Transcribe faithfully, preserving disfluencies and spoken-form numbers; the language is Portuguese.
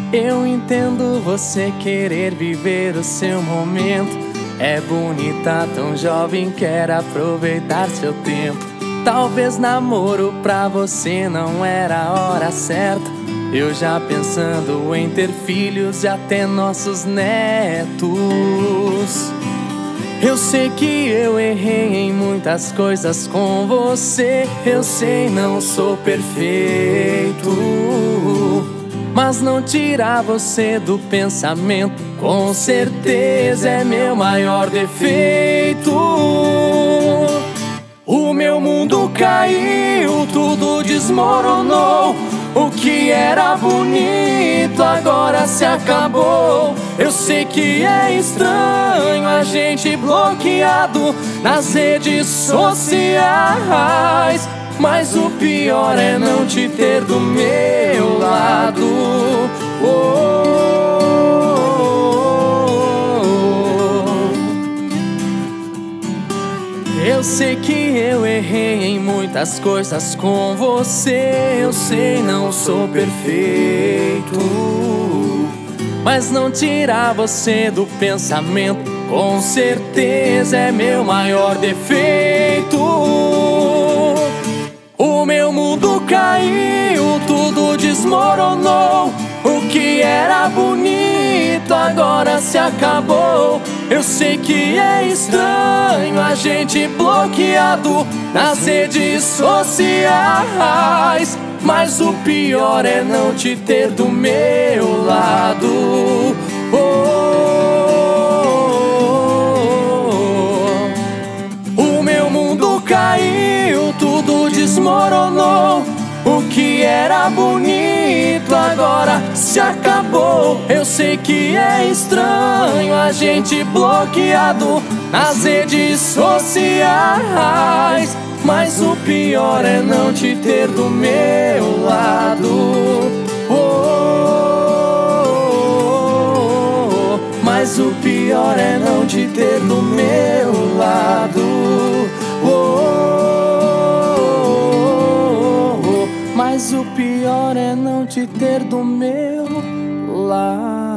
Eu entendo você querer viver o seu momento. É bonita, tão jovem, quer aproveitar seu tempo. Talvez namoro pra você não era a hora certa. Eu já pensando em ter filhos e até nossos netos. Eu sei que eu errei em muitas coisas com você. Eu sei, não sou perfeito, mas não tirar você do pensamento, com certeza é meu maior defeito. O meu mundo caiu, tudo desmoronou. O que era bonito agora se acabou. Eu sei que é estranho a gente bloqueado nas redes sociais, mas o pior é não te ter do meu lado. Oh, oh, oh. Eu sei que eu errei em muitas coisas com você. Eu sei, não sou perfeito, mas não tirar você do pensamento, com certeza é meu maior defeito. O meu mundo caiu, tudo desmoronou. O que era bonito agora se acabou. Eu sei que é estranho a gente bloqueado nas redes sociais, mas o pior é não te ter do meu lado. Oh, oh, oh. O meu mundo caiu, tudo desmoronou. O que era bonito agora se acabou. Eu sei que é estranho a gente bloqueado nas redes sociais, mas o pior é não te ter do meu lado. Oh, oh, oh. Mas o pior é não te ter do meu lado. Oh, oh, oh. Mas o pior é não te ter do meu lado.